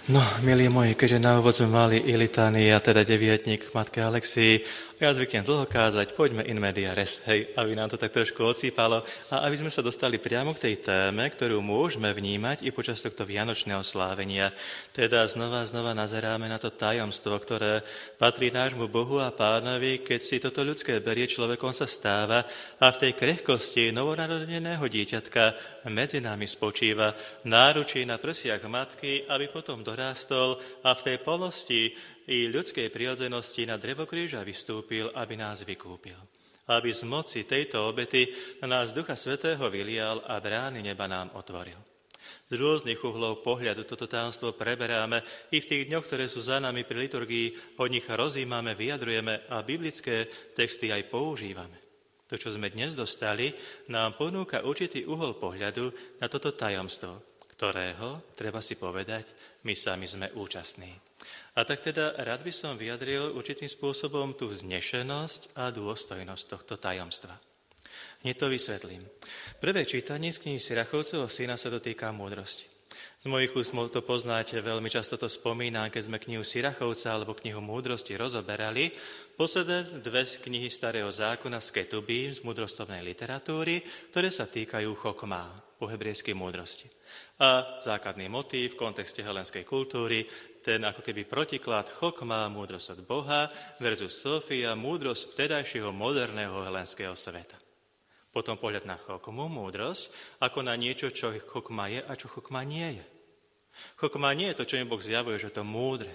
No, milí moji, keďže na úvod sme mali i litány, a teda deviatník matke Alexii, ja zvyknem dlho kázať, poďme in media res, hej, aby nám to tak trošku odsýpalo a aby sme sa dostali priamo k tej téme, ktorú môžeme vnímať i počas tohto vianočného slávenia. Teda znova nazeráme na to tajomstvo, ktoré patrí nášmu Bohu a Pánovi, keď si toto ľudské berie, človekom sa stáva a v tej krehkosti novonarodeného dieťatka medzi nami spočíva v náručí na prsiach matky, aby potom dorástol a v tej plnosti i ľudskej prirodzenosti na drevo kríža vystúpil, aby nás vykúpil. Aby z moci tejto obety na nás Ducha Svätého vylial a brány neba nám otvoril. Z rôznych uhlov pohľadu toto tajomstvo preberáme i v tých dňoch, ktoré sú za nami pri liturgii, od nich rozímame, vyjadrujeme a biblické texty aj používame. To, čo sme dnes dostali, nám ponúka určitý uhol pohľadu na toto tajomstvo, ktorého, treba si povedať, my sami sme účastní. A tak teda rád by som vyjadril určitým spôsobom tú vznešenosť a dôstojnosť tohto tajomstva. Hneď to vysvetlím. Prvé čítanie z knihy Sirachovcovho syna sa dotýka múdrosti. Z mojich úst to poznáte, veľmi často to spomínam, keď sme knihu Sirachovca alebo knihu Múdrosti rozoberali. Posledné dve knihy Starého zákona z Ketubím, z múdrostovnej literatúry, ktoré sa týkajú chokmá, po hebrejskej múdrosti. A základný motív v kontexte helenskej kultúry, ten ako keby protiklad chokmá, múdrosť od Boha versus Sofia, múdrosť vtedajšieho moderného helenského sveta. Potom pohľad na chokmu, múdrosť, ako na niečo, čo chokma je a čo chokma nie je. Chokma nie je to, čo mi Boh zjavuje, že to múdre.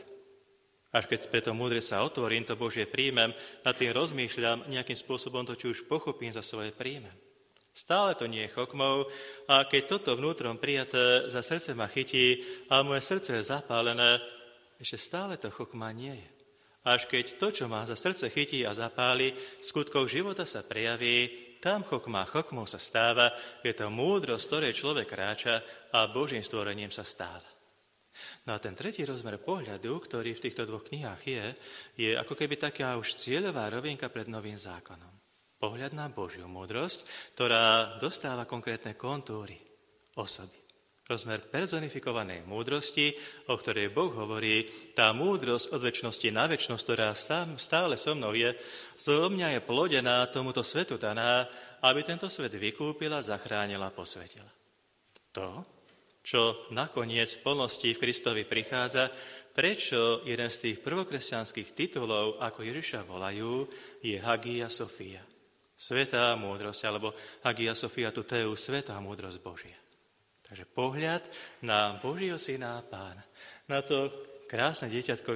Až keď preto múdre sa otvorím, to Božie príjmem, nad tým rozmýšľam, nejakým spôsobom to, či už pochopím, za svoje príjmem. Stále to nie je chokmou a keď toto vnútrom prijaté za srdce ma chytí a moje srdce je zapálené, ešte stále to chokma nie je. Až keď to, čo ma za srdce chytí a zapáli, skutkov života sa prejaví, tam chokmou sa stáva, je to múdrosť, ktorej človek kráča a Božím stvorením sa stáva. No a ten tretí rozmer pohľadu, ktorý v týchto dvoch knihách je ako keby taká už cieľová rovinka pred novým zákonom. Pohľad na Božiu múdrosť, ktorá dostáva konkrétne kontúry, osoby. Rozmer personifikovanej múdrosti, o ktorej Boh hovorí, tá múdrosť od večnosti na večnosť, ktorá stále so mnou je, zo mňa je plodená, tomuto svetu daná, aby tento svet vykúpila, zachránila, posvetila. To, čo nakoniec v plnosti v Kristovi prichádza, prečo jeden z tých prvokresťanských titulov, ako Ježiša volajú, je Hagia Sophia. Svetá múdrosť, alebo Hagia Sophia Tuteu, svetá múdrosť Božia. Takže pohľad na Božieho syna a Pána. Na to krásne dieťatko v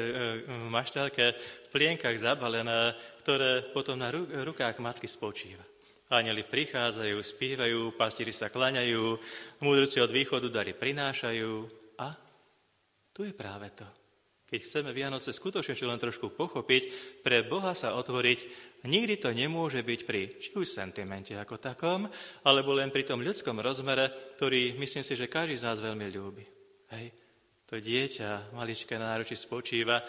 maštálke v plienkach zabalené, ktoré potom na rukách matky spočíva. Anjeli prichádzajú, spievajú, pastieri sa klaňajú, múdrci od východu dary prinášajú. A tu je práve to. Keď chceme Vianoce skutočne čo len trošku pochopiť, pre Boha sa otvoriť, nikdy to nemôže byť pri či už sentimente ako takom, alebo len pri tom ľudskom rozmere, ktorý myslím si, že každý z nás veľmi ľúbi. Hej. To dieťa, maličké na náručí spočíva,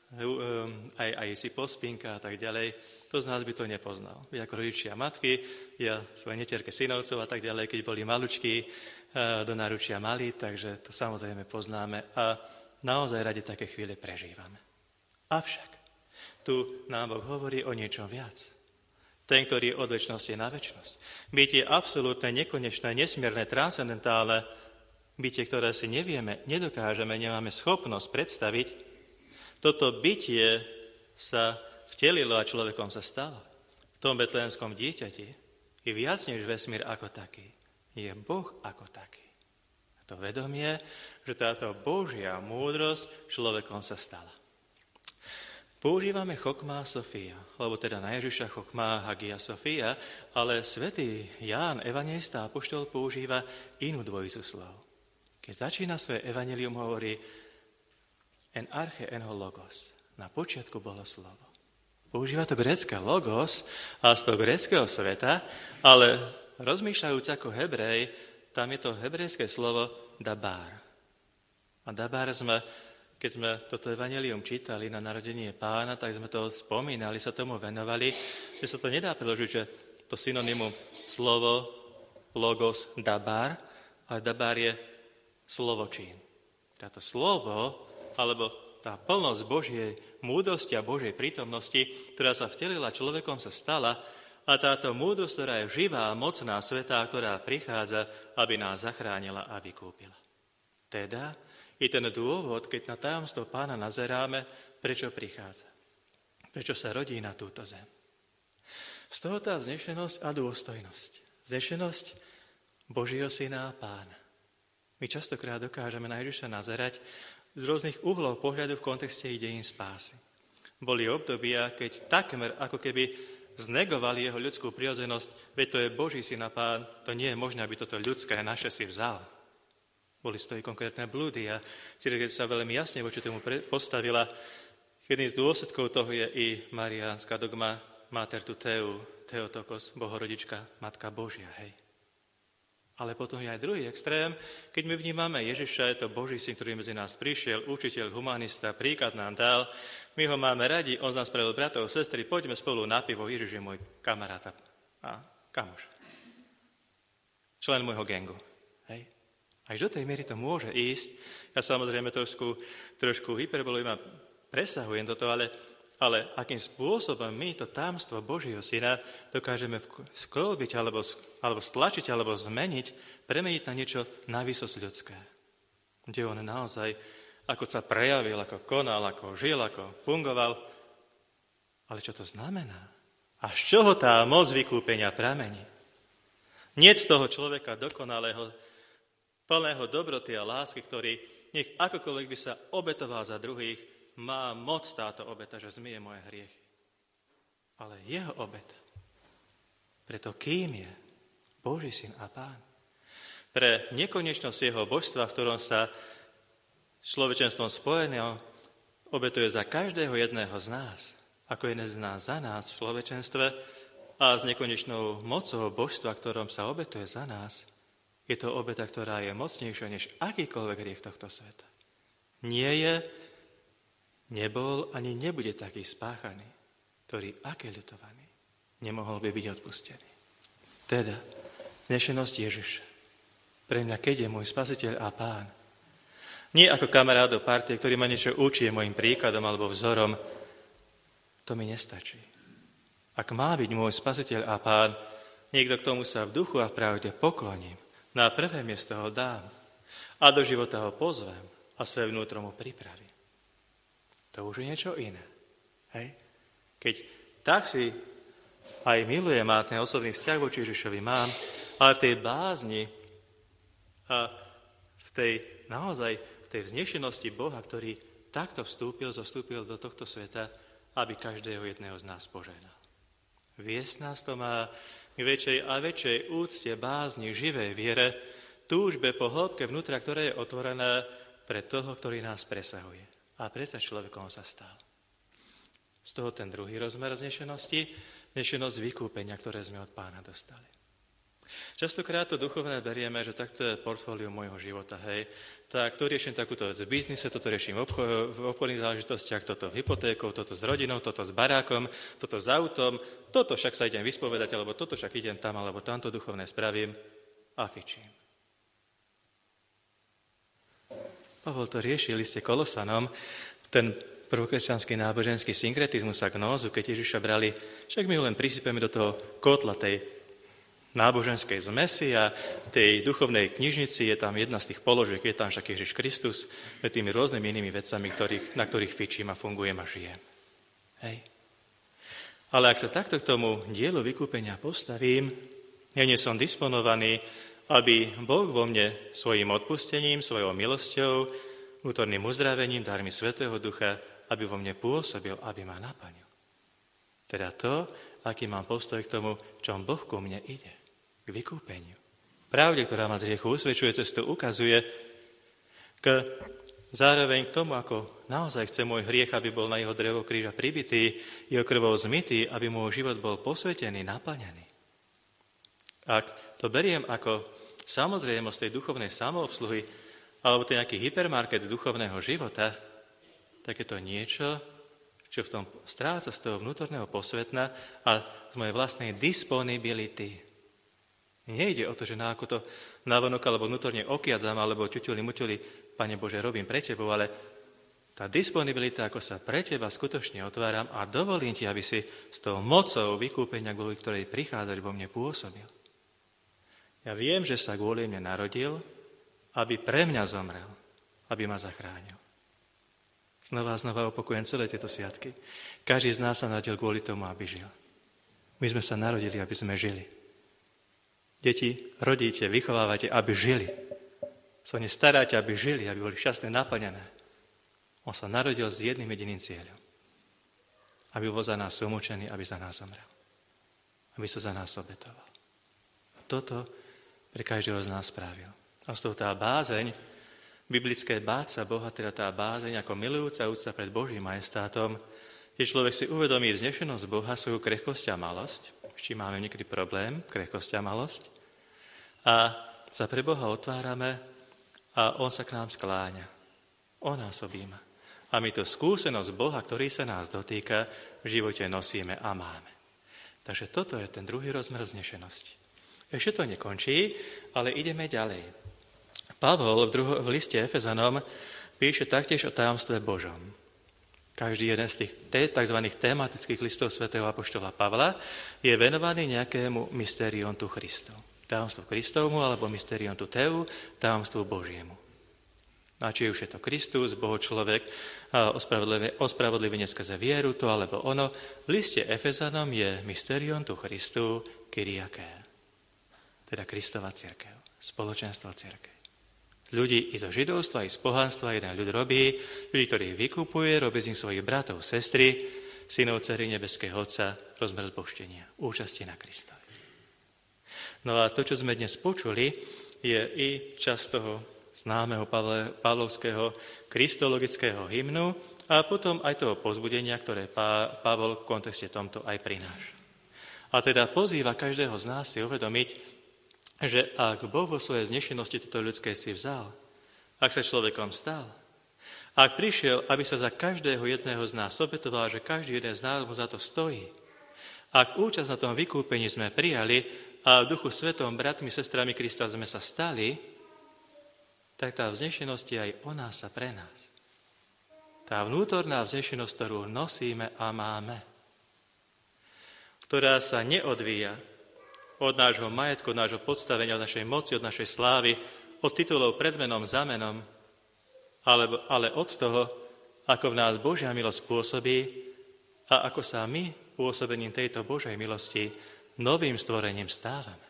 aj si pospinka a tak ďalej. To z nás by to nepoznal. Vy ako rodičia matky, ja svoje netierke synovcov a tak ďalej, keď boli malučky, do náručia mali, takže to samozrejme poznáme a naozaj radi také chvíle prežívame. Avšak tu nám Boh hovorí o niečom viac. Ten, ktorý je od večnosti na večnosť. Bytie absolútne, nekonečné, nesmierne, transcendentálne, bytie, ktoré si nevieme, nedokážeme, nemáme schopnosť predstaviť, toto bytie sa vtelilo a človekom sa stalo. V tom betlehemskom dieťati je viac než vesmír ako taký. Je Boh ako taký. A to vedomie, že táto Božia múdrosť človekom sa stala. Používame chokmá Sofia, lebo teda na Ježiša chokmá Hagia Sophia, ale svätý Ján, evanjelista a apoštol, používa inú dvojicu slov. Keď začína svoje evanjelium, hovorí en arche en ho logos. Na počiatku bolo slovo. Používa to grécke logos a z toho gréckeho sveta, ale rozmýšľajúc ako Hebrej, tam je to hebrejské slovo dabar. A dabar keď sme toto evanjelium čítali na narodenie Pána, tak sme to spomínali, sa tomu venovali, že sa to nedá preložiť, že to synonymum slovo logos dabar, ale dabar je slovočín. táto slovo, alebo tá plnosť Božej múdrosti a Božej prítomnosti, ktorá sa vtelila človekom, sa stala, a táto múdrosť, ktorá je živá, mocná, svätá, ktorá prichádza, aby nás zachránila a vykúpila. Teda je ten dôvod, keď na tajomstvo Pána nazeráme, prečo prichádza. Prečo sa rodí na túto zem. Z toho tá vznešenosť a dôstojnosť. Vznešenosť Božieho Syna a Pána. My častokrát dokážeme na Ježiša nazerať z rôznych uhlov pohľadu v kontexte dejín spásy. Boli obdobia, keď takmer ako keby znegovali jeho ľudskú prirodzenosť, veď to je Boží Syn a Pán, to nie je možné, aby toto ľudské naše si vzal. Boli z toho konkrétne blúdy a cirkev sa veľmi jasne voči tomu postavila. Jedným z dôsledkov toho je i mariánska dogma Mater Tuteu, Theotokos, Bohorodička, Matka Božia, hej. Ale potom je aj druhý extrém, keď my vnímame Ježiša, je to Boží Syn, ktorý medzi nás prišiel, učiteľ, humanista, príklad nám dal, my ho máme radi, on z nás spravil bratov, sestry, poďme spolu na pivo, Ježiš je môj kamarát a kamoš. Člen môjho gangu. Hej. Až do tej miery to môže ísť. Ja samozrejme trošku hyperbolujem a presahujem toto, ale akým spôsobom my to tajomstvo Božieho Syna dokážeme sklbiť, alebo stlačiť, alebo zmeniť, premeniť na niečo navýsosť ľudské. Kde on naozaj, ako sa prejavil, ako konal, ako žil, ako fungoval. Ale čo to znamená? A z čoho tá moc vykúpenia pramení? Niet toho človeka dokonalého, plného dobroty a lásky, ktorý nech akokoľvek by sa obetoval za druhých, má moc táto obeta, že zmije moje hriechy. Ale jeho obeta, preto kým je Boží Syn a Pán, pre nekonečnosť jeho božstva, v ktorom sa človečenstvom spojeného obetuje za každého jedného z nás, ako jeden z nás za nás v človečenstve a s nekonečnou mocou božstva, v ktorom sa obetuje za nás, je to obeta, ktorá je mocnejšia než akýkoľvek hriech tohto sveta. Nie je, nebol ani nebude taký spáchaný, ktorý, aké ľutovaný, nemohol by byť odpustený. Teda, vznešenosť Ježiša. Pre mňa, keď je môj spasiteľ a Pán. Nie ako kamarát do partie, ktorý ma niečo učí, je môjim príkladom alebo vzorom. To mi nestačí. Ak má byť môj spasiteľ a Pán, niekto k tomu sa v duchu a v pravde pokloním, na prvé miesto ho dám a do života ho pozvem a svoje vnútro mu pripravím. To už je niečo iné. Hej? Keď tak si aj milujem a ten osobný vzťah voči Ježišovi mám, ale v tej bázni a v tej vznešenosti Boha, ktorý takto zostúpil do tohto sveta, aby každého jedného z nás požehnal. Viesť nás to má k väčšej a väčšej úcte, bázni, živej viere, túžbe po hĺbke vnútra, ktoré je otvorené pre toho, ktorý nás presahuje. A predsa človekom sa stal. Z toho ten druhý rozmer vznešenosť vykúpenia, ktoré sme od Pána dostali. Častokrát to duchovné berieme, že takto je portfólio môjho života, hej. Tak to riešim takúto v biznise, toto riešim v obchodných záležitostiach, toto v hypotékou, toto s rodinou, toto s barákom, toto s autom, toto však sa idem vyspovedať, alebo toto však idem tam, alebo tamto duchovné spravím a fičím. Pavol to riešil liste Kolosanom, ten prvokresťanský náboženský synkretizmus a gnózu, keď Ježiša brali, však my ho len prisypeme do toho kotla tej náboženskej zmesi a tej duchovnej knižnici, je tam jedna z tých položiek, je tam však Ježiš Kristus, med tými rôznymi inými vecami, na ktorých fičím a fungujem a žijem. Hej. Ale ak sa takto k tomu dielu vykúpenia postavím, ja nie som disponovaný, aby Boh vo mne svojim odpustením, svojou milosťou, vnútorným uzdravením, darmi Svätého Ducha, aby vo mne pôsobil, aby ma naplnil. Teda to, aký mám postoj k tomu, čom Boh ku mne ide, k vykúpeniu. Pravde, ktorá ma z hriechu usvedčuje, cestu ukazuje, zároveň k tomu, ako naozaj chce môj hriech, aby bol na jeho drevo kríža pribitý, jeho krvou zmytý, aby môj život bol posvetený, naplnený. Ak to beriem ako samozrejmosť tej duchovnej samoobsluhy alebo to nejaký hypermarket duchovného života, tak je to niečo, čo v tom stráca z toho vnútorného posvetna a z mojej vlastnej disponibility. Nejde o to, že na ako to navonok alebo vnútorne okiadzam alebo ťuťuli muťuli Pane Bože, robím pre Tebou, ale tá disponibilita, ako sa pre Teba skutočne otváram a dovolím Ti, aby si s tou mocou vykúpenia, kvôli ktorej prichádzaš, vo mne pôsobil. Ja viem, že sa kvôli mne narodil, aby pre mňa zomrel, aby ma zachránil. Znova a znova opakujem celé tieto sviatky. Každý z nás sa narodil kvôli tomu, aby žil. My sme sa narodili, aby sme žili. Deti rodíte, vychovávate, aby žili. Sa o ne staráte, aby žili, aby boli šťastné, naplnené. On sa narodil s jedným jediným cieľom. Aby bol za nás umúčený, aby za nás zomrel. Aby sa za nás obetoval. A toto pre každého z nás spravil. A z toho tá bázeň, biblické báť sa Boha, teda tá bázeň ako milujúca úcta pred Božím majestátom, keď človek si uvedomí vznešenosť Boha, svoju krehkosť a malosť, s čím máme niekedy problém, krehkosť a malosť, a sa pre Boha otvárame a On sa k nám skláňa. On nás objíma. A my tú skúsenosť Boha, ktorý sa nás dotýka, v živote nosíme a máme. Takže toto je ten druhý rozmer vznešenosti. Ešte to nekončí, ale ideme ďalej. Pavol v liste Efezanom píše taktiež o tajomstve Božom. Každý jeden z tých tzv. Tematických listov svätého apoštola Pavla je venovaný nejakému mysterium tu Christu. Tajomstvu Kristovmu alebo mysterium tu Teu, tajomstvu Božiemu. A či už je to Kristus, Boho človek, ospravedlivenie skrze vieru, to alebo ono, v liste Efezanom je mysterium tu Christu Kyriaké. Teda Kristova cirkev, spoločenstvo cirkev. Ľudí i zo židovstva, i z pohanstva jeden ľud robí, ľudí, ktorých vykupuje, robí z nich svojich bratov, sestry, synov, dcery nebeského Otca, rozmer zbožtenia, účasti na Kristovi. No a to, čo sme dnes počuli, je i časť toho známeho pavlovského kristologického hymnu a potom aj toho povzbudenia, ktoré Pavol v kontexte tomto aj prináša. A teda pozýva každého z nás si uvedomiť, že ak Boh vo svojej vznešenosti toto ľudské si vzal, ak sa človekom stal, ak prišiel, aby sa za každého jedného z nás obetoval, že každý jeden z nás mu za to stojí, ak účasť na tom vykúpení sme prijali a v Duchu Svetom bratmi, sestrami Krista sme sa stali, tak tá vznešenosť je aj o nás a pre nás. Tá vnútorná vznešenosť, ktorú nosíme a máme, ktorá sa neodvíja od nášho majetku, od nášho podstavenia, od našej moci, od našej slávy, od titulov pred menom, za menom, ale od toho, ako v nás Božia milosť pôsobí a ako sa my pôsobením tejto Božej milosti novým stvorením stávame.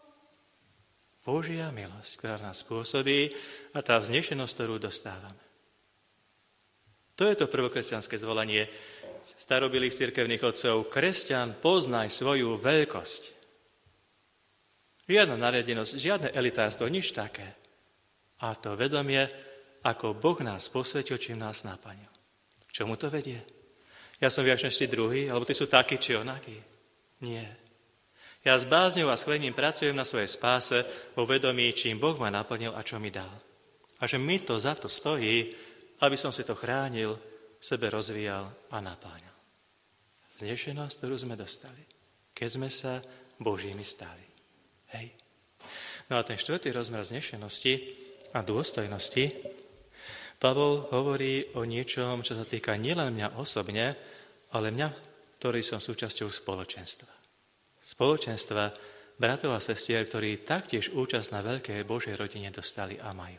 Božia milosť, ktorá v nás pôsobí a tá vznešenosť, ktorú dostávame. To je to prvokresťanské zvolanie starobilých cirkevných otcov. Kresťan, poznaj svoju veľkosť. Žiadna nariadenosť, žiadne elitárstvo, nič také. A to vedomie, ako Boh nás posvetil, čím nás naplnil. K čomu to vedie? Ja som viac než tí druhí, alebo tí sú takí či onakí? Nie. Ja s bázňou a schvením pracujem na svojej spáse vo vedomí, čím Boh ma naplnil a čo mi dal. A že mi to za to stojí, aby som si to chránil, sebe rozvíjal a naplňal. Vznešenosť, ktorú sme dostali, keď sme sa Božími stali. Hej. No a ten štvrtý rozmer vznešenosti a dôstojnosti, Pavol hovorí o niečom, čo sa týka nielen mňa osobne, ale mňa, ktorý som súčasťou spoločenstva. Spoločenstva bratov a sestier, ktorí taktiež účasť na veľkej Božej rodine dostali a majú.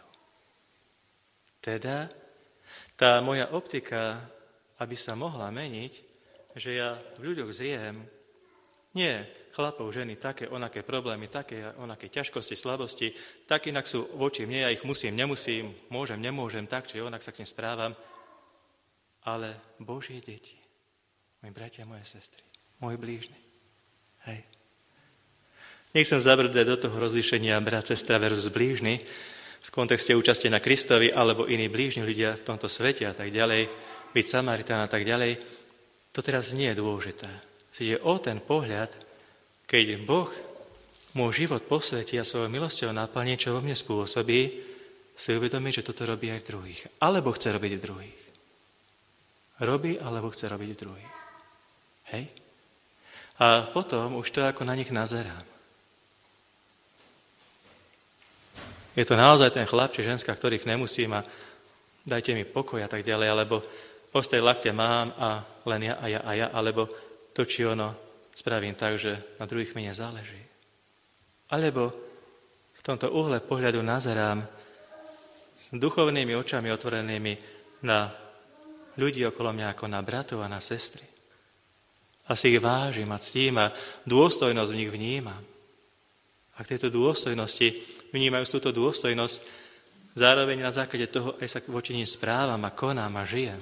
Teda tá moja optika, aby sa mohla meniť, že ja v ľuďoch zriem, nie chlapov, ženy, také, onaké problémy, také, onaké ťažkosti, slabosti, tak inak sú voči mne, ja ich musím, nemusím, môžem, nemôžem, tak, či onak sa k nim správam, ale Božie deti, moji bratia, moje sestry, môj blížny. Hej. Nechcem zabrdať do toho rozlíšenia brat, sestra versus blížny, v kontexte účasti na Kristovi, alebo iní blížni ľudia v tomto svete a tak ďalej, byť Samaritán a tak ďalej, to teraz nie je dôležité. Ide o ten pohľad, keď Boh môj život posvetí a svojou milosťou naplní, čo vo mne spôsobí, si uvedomí, že toto robí aj v druhých. Alebo chce robiť v druhých. Robí, alebo chce robiť v druhých. Hej? A potom už to ako na nich nazerám. Je to naozaj ten chlap či ženská, ktorých nemusím a dajte mi pokoj a tak ďalej, alebo ostrej lakte mám a len ja, alebo to či ono spravím tak, že na druhých mi nezáleží. Alebo v tomto uhle pohľadu nazerám s duchovnými očami otvorenými na ľudí okolo mňa ako na bratov a na sestry. A si ich vážim a ctím a dôstojnosť v nich vnímam. A k tejto dôstojnosti, vnímajú túto dôstojnosť, zároveň na základe toho aj sa voči nim správam a konám a žijem.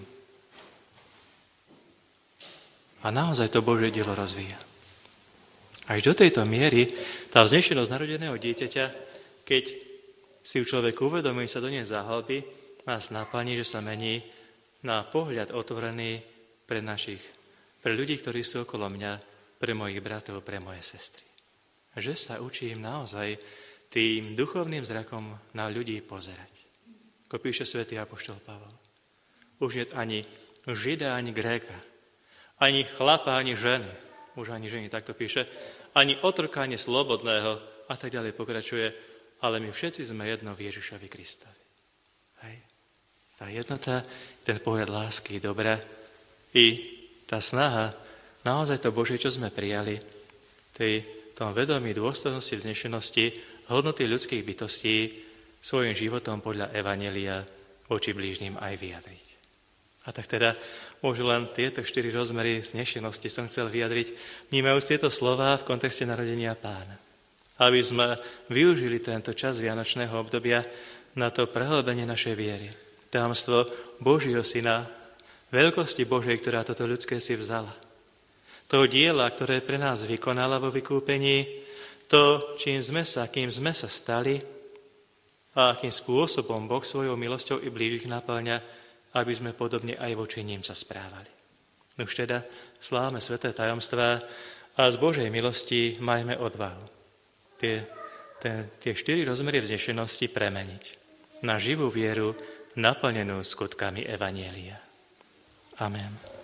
A naozaj to Božie dielo rozvíja. Až do tejto miery tá vznešenosť narodeného dieťaťa, keď si u človek uvedomí, sa do nej zahlbí, nás naplní, že sa mení na pohľad otvorený pre ľudí, ktorí sú okolo mňa, pre mojich bratov, pre moje sestry. Že sa učím naozaj tým duchovným zrakom na ľudí pozerať. Ako píše svätý apoštol Pavol. Už nie ani Žida, ani Gréka, ani chlapa, ani ženy. Už ani ženy, takto píše. Ani otroka, ani slobodného. A tak ďalej pokračuje. Ale my všetci sme jedno v Ježišovi Kristovi. Hej. Tá jednota, ten pohľad lásky, dobré. I tá snaha, naozaj to Božie, čo sme prijali, tom vedomí dôstojnosti, vznešenosti, hodnoty ľudských bytostí svojim životom podľa evanjelia voči blížnym aj vyjadriť. A tak teda môžu len tieto 4 rozmery vznešenosti som chcel vyjadriť, vnímajúc tieto slová v kontexte narodenia Pána. Aby sme využili tento čas vianočného obdobia na to prehlbenie našej viery. Tajomstvo Božieho Syna, veľkosti Božej, ktorá toto ľudské si vzala. Toho diela, ktoré pre nás vykonala vo vykúpení, to, kým sme sa stali a akým spôsobom Boh svojou milosťou i blížnych naplňa, aby sme podobne aj voči ním sa správali. Už teda slávme sväté tajomstvá a z Božej milosti majme odvahu tie 4 rozmery vznešenosti premeniť na živú vieru naplnenú skutkami evanjelia. Amen.